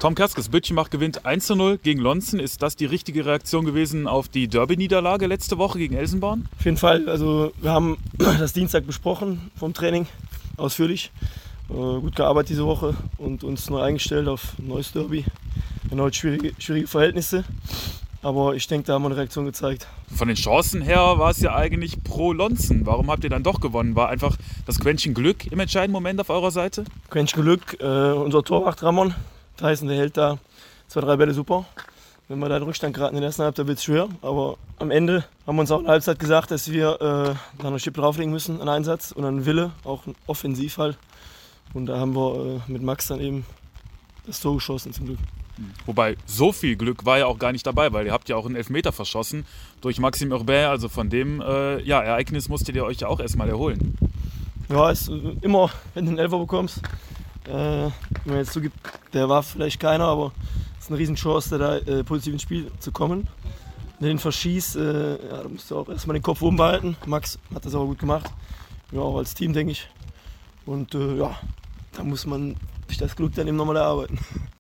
Tom Kerskes, Böttchenbach gewinnt 1:0 gegen Lonzen. Ist das die richtige Reaktion gewesen auf die Derby-Niederlage letzte Woche gegen Elsenborn? Auf jeden Fall. Also wir haben das Dienstag besprochen vom Training, ausführlich. Gut gearbeitet diese Woche und uns neu eingestellt auf ein neues Derby. Erneut schwierige Verhältnisse. Aber ich denke, da haben wir eine Reaktion gezeigt. Von den Chancen her war es ja eigentlich pro Lonzen. Warum habt ihr dann doch gewonnen? War einfach das Quäntchen Glück im entscheidenden Moment auf eurer Seite? Quäntchen Glück, unser Torwart Ramon. Tyson, der hält da 2, 3 Bälle super. Wenn wir da in Rückstand geraten in der ersten Halbzeit, wird es schwer. Aber am Ende haben wir uns auch in der Halbzeit gesagt, dass wir da noch eine Schippe drauflegen müssen, einen Einsatz und einen Wille, auch ein Offensivfall. Und da haben wir mit Max dann eben das Tor geschossen zum Glück. Wobei, so viel Glück war ja auch gar nicht dabei, weil ihr habt ja auch einen Elfmeter verschossen durch Maxime Urbain. Also von dem Ereignis musstet ihr euch ja auch erstmal erholen. Ja, ist immer, wenn du einen Elfer bekommst, wenn man jetzt zugibt, der war vielleicht keiner, aber es ist eine Riesenchance, da positiv ins Spiel zu kommen. Wenn du den verschießt, da musst du auch erstmal den Kopf oben behalten. Max hat das aber gut gemacht, ja, auch als Team, denke ich. Und da muss man sich das Glück dann eben nochmal erarbeiten.